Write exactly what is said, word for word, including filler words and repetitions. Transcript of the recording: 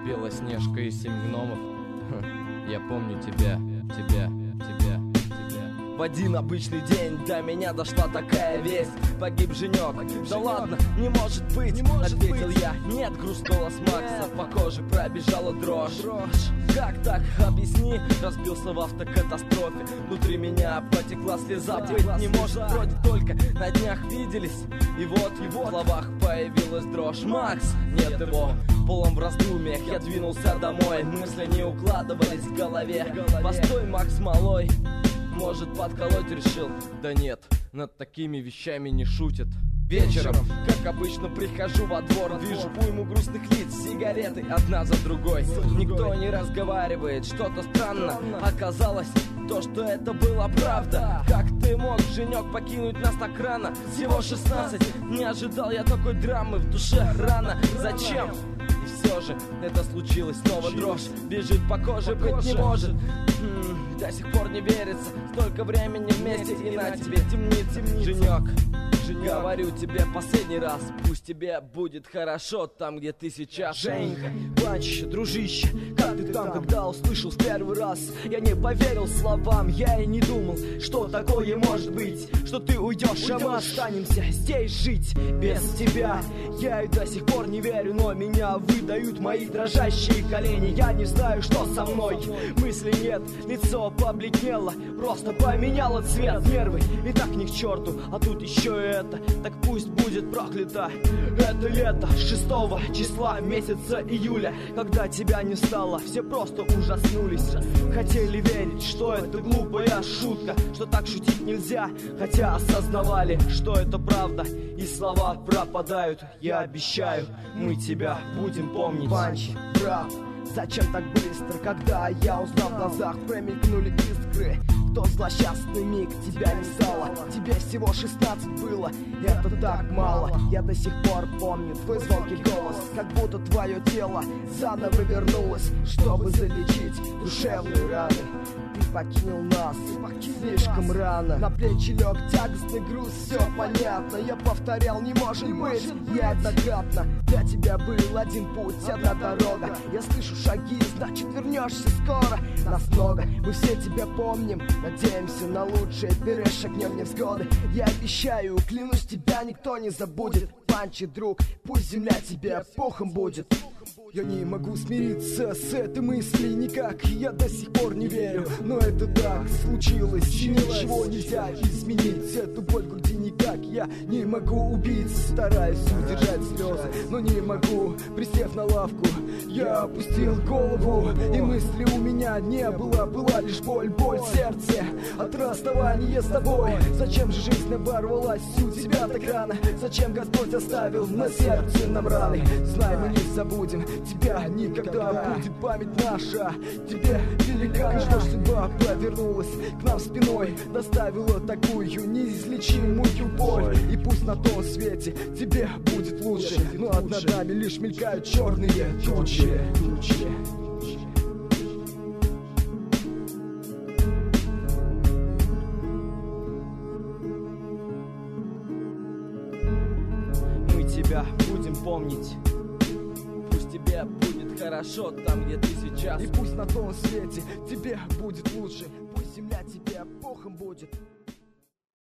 Белоснежка и семь гномов. Я помню тебя, тебя, тебя, тебя. В один обычный день до меня дошла такая весть: погиб Женек. Погиб да Женек. Ладно, не может быть, не может ответил быть. Я. Нет, груз голос Макса, по коже пробежала дрожь. дрожь. Как так, объясни? Разбился в автокатастрофе. Внутри меня потекла слеза. Быть не может, вроде только на днях виделись. И вот, и вот в словах появилась дрожь. Макс, нет его. Полом в раздумьях я двинулся домой. Мысли не укладывались в голове. Постой, Макс малой, может, подколоть решил? Да нет, над такими вещами не шутят. Вечером, как обычно, прихожу во двор. Вижу уйму грустных лиц, сигареты одна за другой. Никто не разговаривает, что-то странно. Оказалось, то, что это была правда. Как ты мог, Женек, покинуть нас так рано? Всего шестнадцать, не ожидал я такой драмы. В душе рано, зачем? И все же это случилось, снова дрожь бежит по коже, быть не может. М-м, до сих пор не верится, столько времени вместе, и на тебе темнит, темнит. Женек, говорю тебе последний раз, пусть тебе будет хорошо там, где ты сейчас. Женька, Ванчище, дружище, как ты там, когда услышал в первый раз? Я не поверил словам, я и не думал, что такое может быть, что ты уйдешь, а мы останемся здесь жить без тебя. Я и до сих пор не верю, но меня выдают мои дрожащие колени. Я не знаю, что со мной, мыслей нет, лицо побледнело, просто поменяло цвет. Нервы и так ни к черту, а тут еще и это. Так пусть будет проклято это лето шестого числа месяца июля. Когда тебя не стало, все просто ужаснулись. Хотели верить, что это глупая шутка, что так шутить нельзя, хотя осознавали, что это правда. И слова пропадают, я обещаю, мы тебя будем помнить. Панч, брат, зачем так быстро, когда я узнал в глазах промелькнули искры? Тот злосчастный миг тебя не стало. Тебе всего шестнадцать было, это так мало. Я до сих пор помню твой звонкий голос, как будто твое тело заново вернулось, чтобы залечить душевные раны. Ты покинул нас слишком рано. На плечи лег тягостный груз, все понятно. Я повторял, не может быть, неоднократно. Для тебя был один путь, одна дорога. Я слышу шаги, значит вернешься скоро. Нас много, мы все тебя помним, надеемся на лучшее, перешагнем невзгоды. Я обещаю, клянусь, тебя никто не забудет. Панчи, друг, пусть земля тебе пухом будет. Я не могу смириться с этой мыслью никак, я до сих пор не верю, но это так случилось, и ничего нельзя изменить. Эту боль в груди никак я не могу убить. Стараюсь удержать слезы, но не могу. Присев на лавку, я опустил голову, и мысли у меня не было, была лишь боль, боль в сердце от расставания с тобой. Зачем же жизнь оборвалась у тебя так рано? Зачем Господь оставил на сердце нам раны? Знай, мы не забудем тебя никогда, будет память наша тебе велика. Что ж судьба повернулась к нам спиной, доставила такую неизлечимую боль. И пусть на том свете тебе будет лучше, но над нами лишь мелькают черные тучи. Мы тебя будем помнить, тебе будет хорошо там, где ты сейчас. И пусть на том свете тебе будет лучше, пусть земля тебе пухом будет.